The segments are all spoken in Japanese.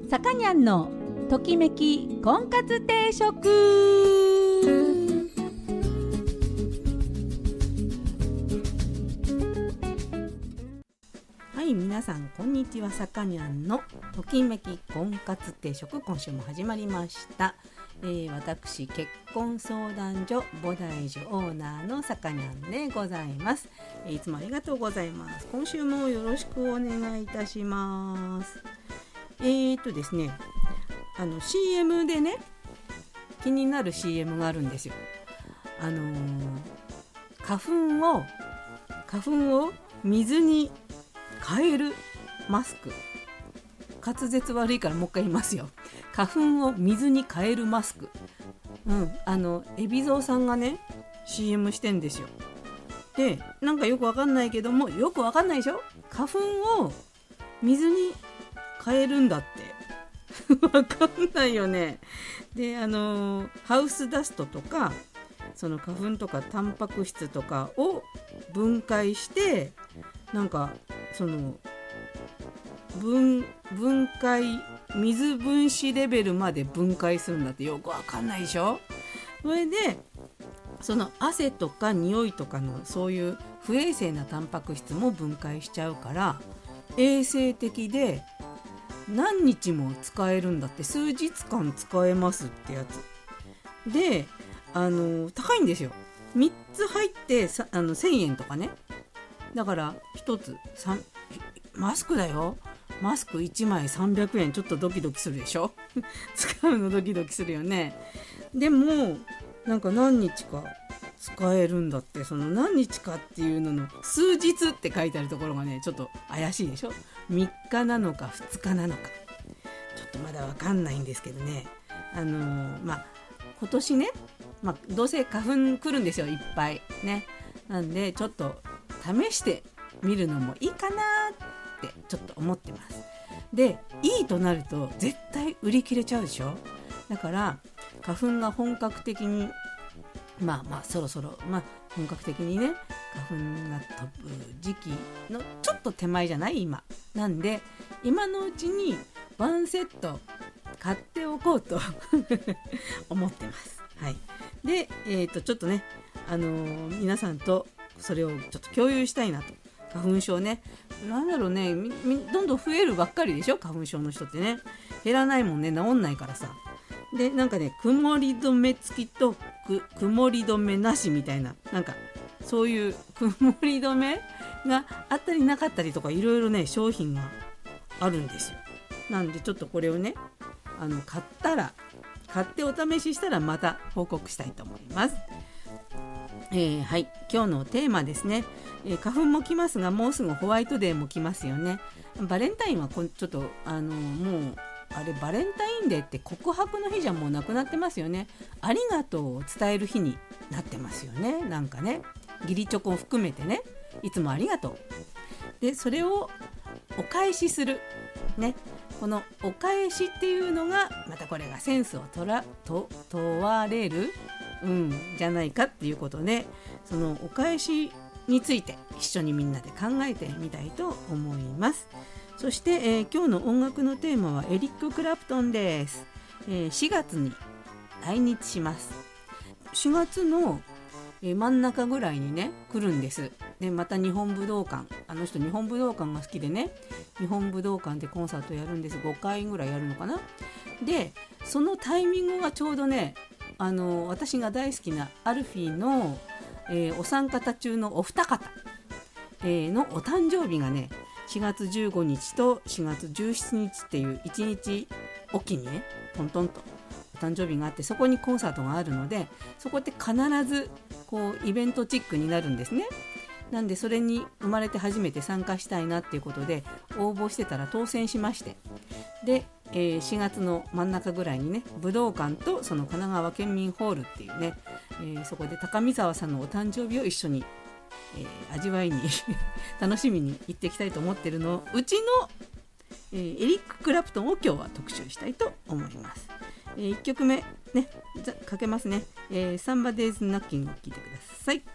さかにゃんのときめき婚活定食。はい、皆さんこんにちは。さかにゃんのときめき婚活定食、今週も始まりました。私結婚相談所菩提樹オーナーのさかにゃんでございます。いつもありがとうございます。今週もよろしくお願いいたします。ですね、CM でね、気になる CM があるんですよ。花粉を水に変えるマスク。滑舌悪いからもう一回言いますよ。花粉を水に変えるマスク。海老蔵さんがね CM してんですよ。で、なんかよくわかんないけども、よくわかんないでしょ。花粉を水に変えるんだってわかんないよね。で、ハウスダストとかその花粉とかタンパク質とかを分解して、なんかその分解、水分子レベルまで分解するんだって。よくわかんないでしょ。それでその汗とか匂いとかのそういう不衛生なタンパク質も分解しちゃうから、衛生的で何日も使えるんだって。数日間使えますってやつで、高いんですよ。3つ入って1000円とかね。だから1つマスクだよ。マスク1枚300円。ちょっとドキドキするでしょ使うのドキドキするよね。でもなんか何日か使えるんだって。その何日かっていうのの数日って書いてあるところがね、ちょっと怪しいでしょ。3日なのか2日なのか、ちょっとまだわかんないんですけどね。今年ね、どうせ花粉来るんですよ、いっぱいね。なんでちょっと試してみるのもいいかなってちょっと思ってます。で、いいとなると絶対売り切れちゃうでしょ。だから花粉が本格的にそろそろ本格的にね、花粉が飛ぶ時期のちょっと手前じゃない今なんで、今のうちにワンセット買っておこうと思ってます。はい。で、ちょっとね、皆さんとそれをちょっと共有したいなと。花粉症ね、なんだろうね、どんどん増えるばっかりでしょ、花粉症の人ってね。減らないもんね、治んないからさ。で、なんかね、曇り止め付きと曇り止めなしみたいな、なんかそういう曇り止めがあったりなかったりとか、いろいろね商品があるんですよ。なんでちょっとこれをね、買ってお試ししたらまた報告したいと思います。はい、今日のテーマですね。花粉も来ますが、もうすぐホワイトデーも来ますよね。バレンタインはちょっともうバレンタインデーって告白の日じゃもうなくなってますよね。ありがとうを伝える日になってますよね。なんかね、義理チョコを含めてね、いつもありがとうで、それをお返しするね。このお返しっていうのがまたこれがセンスを問われるじゃないかっていうことで、そのお返しについて一緒にみんなで考えてみたいと思います。そして、今日の音楽のテーマはエリック・クラプトンです。4月に来日します。4月の真ん中ぐらいにね来るんです。で、また日本武道館、あの人日本武道館が好きでね、日本武道館でコンサートやるんです。5回ぐらいやるのかな。で、そのタイミングがちょうどね、私が大好きなアルフィーの、お三方中のお二方、のお誕生日がね、4月15日と4月17日っていう1日おきにね、トントンとお誕生日があって、そこにコンサートがあるので、そこって必ずこうイベントチックになるんですね。なんでそれに生まれて初めて参加したいなっていうことで応募してたら当選しまして、で、4月の真ん中ぐらいにね、武道館とその神奈川県民ホールっていうね、そこで高見沢さんのお誕生日を一緒に、味わいに楽しみに行っていきたいと思ってるのうちの、エリック・クラプトンを今日は特集したいと思います。1曲目ね、かけますね。Somebody's Knocking を聴いてください。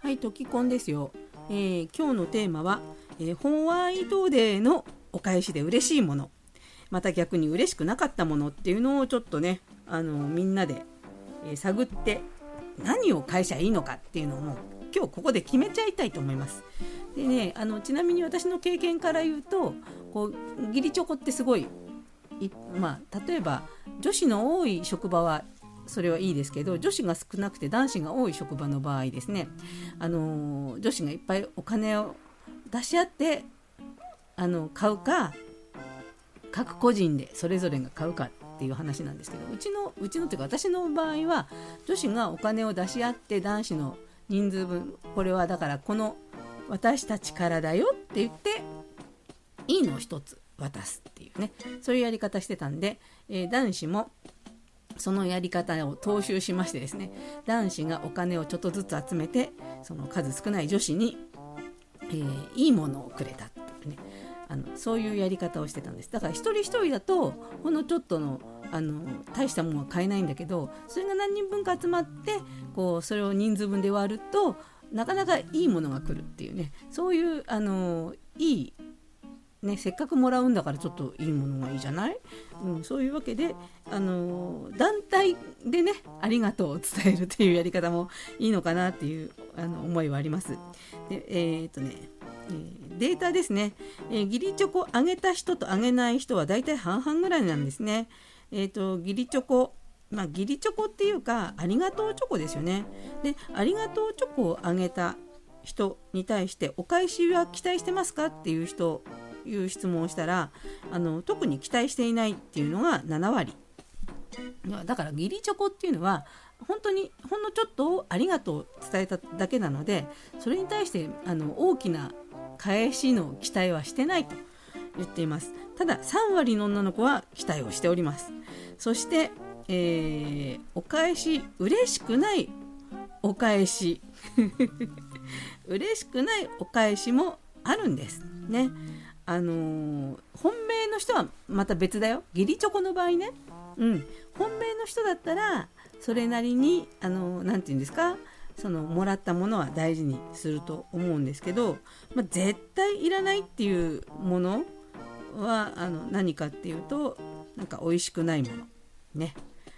はい、トキコンですよ。今日のテーマは、ホワイトデーのお返しで嬉しいもの、また逆に嬉しくなかったものっていうのをちょっとね、みんなで、探って何を返しゃいいのかっていうのをもう今日ここで決めちゃいたいと思います。でね、ちなみに私の経験から言うと、こう義理チョコってすごい、例えば女子の多い職場はそれはいいですけど、女子が少なくて男子が多い職場の場合ですね、女子がいっぱいお金を出し合って買うか、各個人でそれぞれが買うかっていう話なんですけど、うちのというか私の場合は女子がお金を出し合って男子の人数分、これはだからこの私たちからだよって言っていいのを一つ渡すっていうね、そういうやり方してたんで、男子もそのやり方を踏襲しましてですね、男子がお金をちょっとずつ集めて、その数少ない女子に、いいものをくれたっていうね、そういうやり方をしてたんです。だから一人一人だとほんのちょっとの大したものは買えないんだけど、それが何人分か集まってこうそれを人数分で割るとなかなかいいものが来るっていうね、そういういいね、せっかくもらうんだからちょっといいものがいいじゃない、そういうわけで団体でね、ありがとうを伝えるっていうやり方もいいのかなっていう思いはあります。で、データですね、義理チョコあげた人とあげない人はだいたい半々ぐらいなんですね。義理チョコ、義理チョコっていうかありがとうチョコですよね。で、ありがとうチョコをあげた人に対してお返しは期待してますかっていう質問をしたら、特に期待していないっていうのが7割。だから義理チョコっていうのは本当にほんのちょっとありがとうを伝えただけなので、それに対して大きな返しの期待はしてないと言っています。ただ3割の女の子は期待をしております。そして、お返し、嬉しくないお返し嬉しくないお返しもあるんですね。本命の人はまた別だよ。義理チョコの場合ね、本命の人だったらそれなりになんていうんですか、そのもらったものは大事にすると思うんですけど、絶対いらないっていうものは何かっていうと、なんか美味しくないものね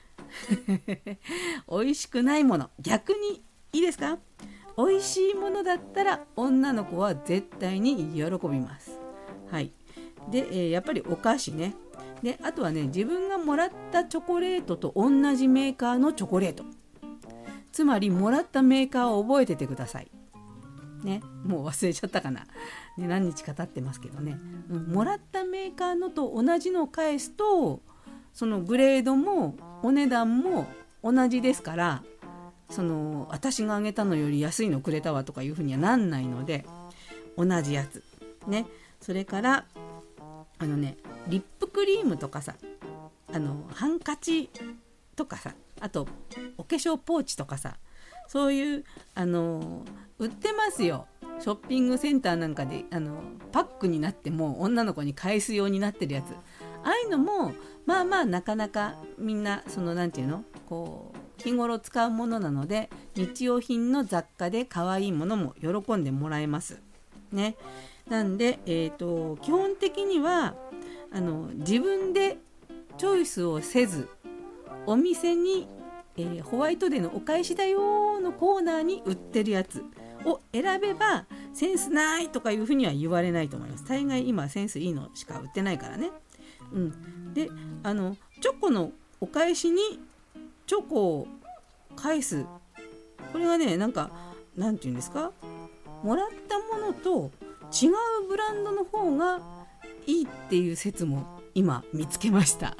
美味しくないもの、逆にいいですか、美味しいものだったら女の子は絶対に喜びます。はい。で、やっぱりお菓子ね。で、あとはね、自分がもらったチョコレートと同じメーカーのチョコレート。つまりもらったメーカーを覚えててください。ね、もう忘れちゃったかな。ね、何日か経ってますけどね。もらったメーカーのと同じのを返すと、そのグレードもお値段も同じですから、私があげたのより安いのくれたわとかいうふうにはなんないので、同じやつね。それからリップクリームとかさ、ハンカチとかさ、あとお化粧ポーチとかさ、そういう売ってますよ。ショッピングセンターなんかでパックになっても女の子に返すようになってるやつ、ああいうのもなかなかみんななんていうの、こう日頃使うものなので、日用品の雑貨で可愛いものも喜んでもらえますね。なんで、基本的には自分でチョイスをせず、お店に、ホワイトデーのお返しだよのコーナーに売ってるやつを選べば、センスないとかいうふうには言われないと思います。大概今センスいいのしか売ってないからね。で、チョコのお返しにチョコを返す、これがね、なんていうんですか、もらったものと違うブランドの方がいいっていう説も今見つけました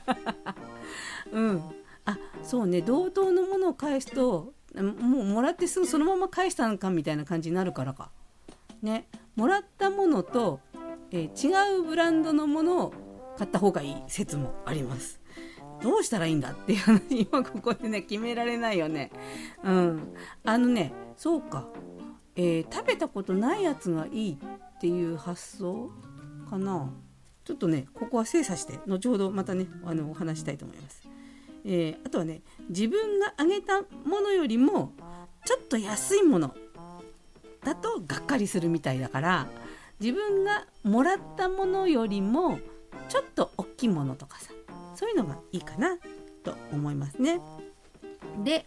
そうね、同等のものを返すともうもらってすぐそのまま返したのかみたいな感じになるからかね。もらったものと、違うブランドのものを買った方がいい説もあります。どうしたらいいんだっていう話、今ここでね決められないよね。そうか、食べたことないやつがいいっていう発想かな。ちょっとねここは精査して後ほどまたねお話したいと思います。あとはね、自分があげたものよりもちょっと安いものだとがっかりするみたいだから、自分がもらったものよりもちょっと大きいものとかさ、そういうのがいいかなと思いますね。で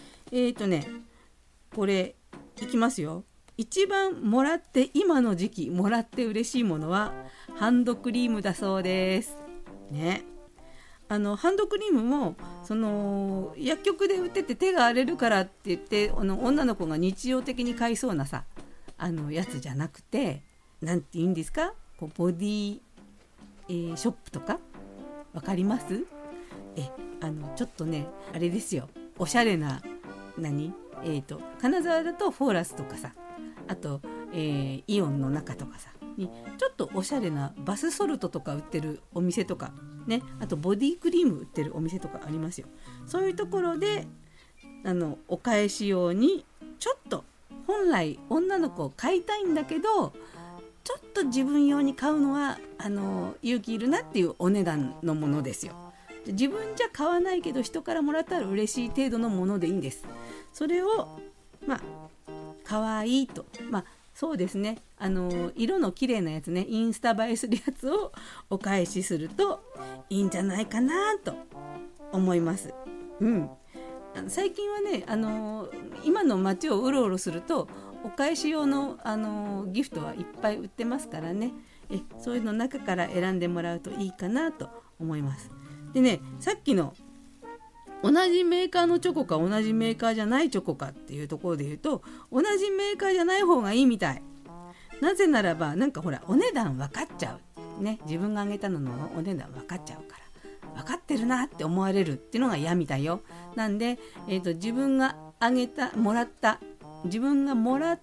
これいきますよ。一番もらって今の時期もらって嬉しいものはハンドクリームだそうですね。ハンドクリームも薬局で売ってて手が荒れるからって言って女の子が日常的に買いそうなさやつじゃなくて、なんて言うんですか、ボディ、ショップとかわかります？ちょっとねあれですよ、おしゃれな金沢だとフォーラスとかさ、あと、イオンの中とかさにちょっとおしゃれなバスソルトとか売ってるお店とかね、あとボディクリーム売ってるお店とかありますよ。そういうところでお返し用にちょっと本来女の子を買いたいんだけど、ちょっと自分用に買うのは勇気いるなっていうお値段のものですよ。自分じゃ買わないけど人からもらったら嬉しい程度のものでいいんです。それを可愛いと、そうですね、色の綺麗なやつね、インスタ映えするやつをお返しするといいんじゃないかなと思います。最近はね今の街をうろうろするとお返し用の、ギフトはいっぱい売ってますからね、そういうの中から選んでもらうといいかなと思います。でね、さっきの同じメーカーのチョコか同じメーカーじゃないチョコかっていうところで言うと、同じメーカーじゃない方がいいみたい。なぜならばほらお値段分かっちゃうね、自分があげたののお値段分かっちゃうから、分かってるなって思われるっていうのが嫌みたいよ。なんで、自分が自分がもらった、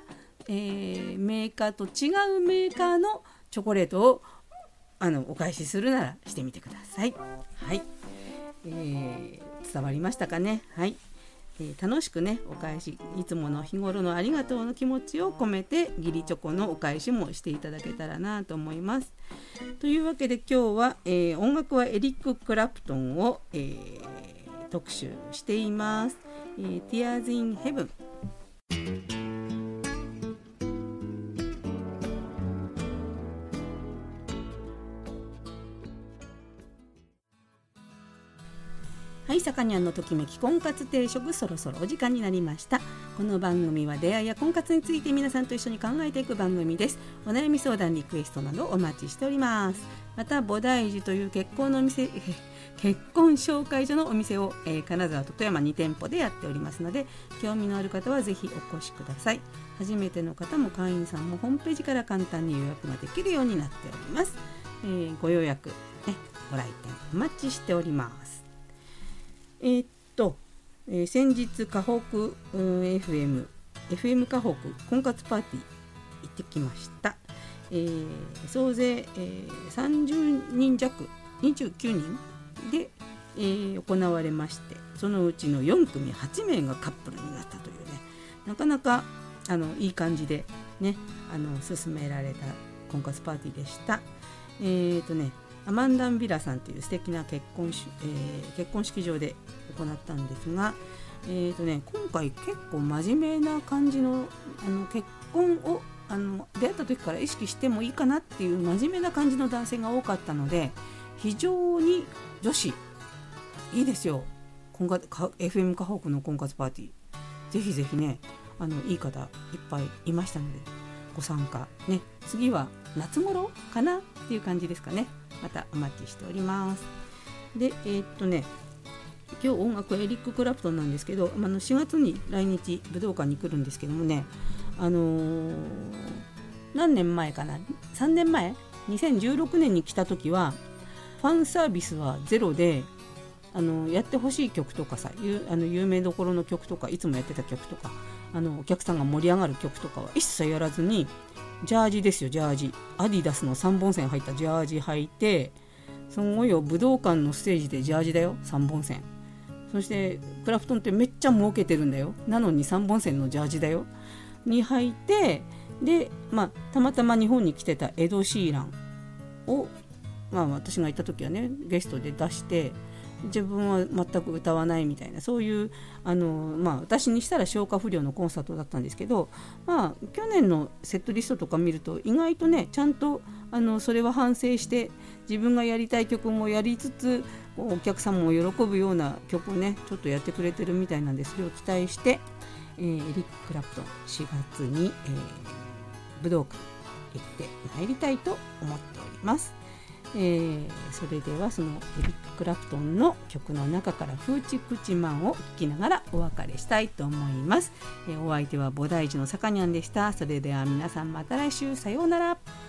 メーカーと違うメーカーのチョコレートをお返しするならしてみてください。はい、伝わりましたかね。はい、楽しくねお返し、いつもの日頃のありがとうの気持ちを込めて義理チョコのお返しもしていただけたらなと思います。というわけで今日は、音楽はエリック・クラプトンを、特集しています。Tears in Heaven。はい、さかにゃんのときめき婚活定食、そろそろお時間になりました。この番組は出会いや婚活について皆さんと一緒に考えていく番組です。お悩み相談、リクエストなどお待ちしております。また菩提寺という結婚紹介所のお店を、金沢と富山2店舗でやっておりますので、興味のある方はぜひお越しください。初めての方も会員さんもホームページから簡単に予約ができるようになっております。ご予約、ご来店お待ちしております。先日河北、FM 河北婚活パーティー行ってきました。総勢、30人弱29人で、行われまして、そのうちの4組8名がカップルになったというね、なかなかいい感じでね進められた婚活パーティーでした。アマンダンビラさんという素敵な結婚式場で行ったんですが、今回結構真面目な感じの、結婚を出会った時から意識してもいいかなっていう真面目な感じの男性が多かったので、非常に女子いいですよ。FM 河北の婚活パーティー、ぜひぜひねいい方いっぱいいましたのでご参加ね。次は夏頃かなっていう感じですかね。またお待ちしております。で今日音楽はエリック・クラプトンなんですけど、4月に来日武道館に来るんですけどもね、何年前かな、3年前2016年に来た時はファンサービスはゼロで、やってほしい曲とかさ、有名どころの曲とか、いつもやってた曲とか、お客さんが盛り上がる曲とかは一切やらずに、ジャージですよ、ジャージ、アディダスの3本線入ったジャージ履いて、すごいよ、武道館のステージでジャージだよ、3本線。そしてクラプトンってめっちゃ儲けてるんだよ、なのに3本線のジャージだよに履いて、で、たまたま日本に来てたエド・シーランを、私が行った時はねゲストで出して、 自分は全く歌わないみたいな、そういう私にしたら消化不良のコンサートだったんですけど、去年のセットリストとか見ると意外とねちゃんとそれは反省して自分がやりたい曲もやりつつお客様も喜ぶような曲をねちょっとやってくれてるみたいなんで、それを期待して、エリック・クラプトン4月に、武道館行ってまいりたいと思っております。それではそのエリック・クラプトンの曲の中からフーチクチマンを聴きながらお別れしたいと思います。お相手は菩提寺のさかにゃんでした。それでは皆さんまた来週、さようなら。